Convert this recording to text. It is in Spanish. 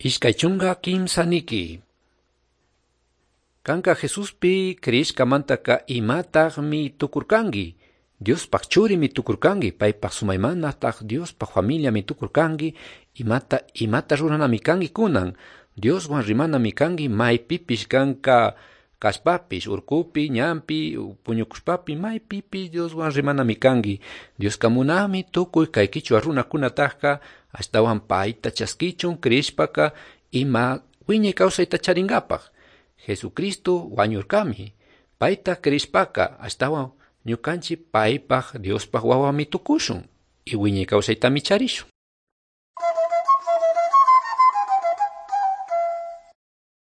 Ishkay kimsa niki. Kanka Jesuspi kriyishkamantaka imataqmi tukurkanki. Diospaq churimi tukurkanki. Paypaq sumaymanataq Diospaq familiami tukurkanki. Imata ruranami kanki kunan. Dioswan rimanami kanki maypipish kanka kashpapish, urkupi, ñampi, puñukushpapi, maypipi Dioswan rimanami kanki. Dioska munami tukuy kay kichwa runakunataqa ashtawan payta chaskichun kriyishpaka ima wiñay kawsayta charinkapaq. Jesucristo wañurkami. Payta kriyishpaka ashtawan ñukanchik paypaq Diospaq wawami tukushun y wiñay kawsaytami charishun.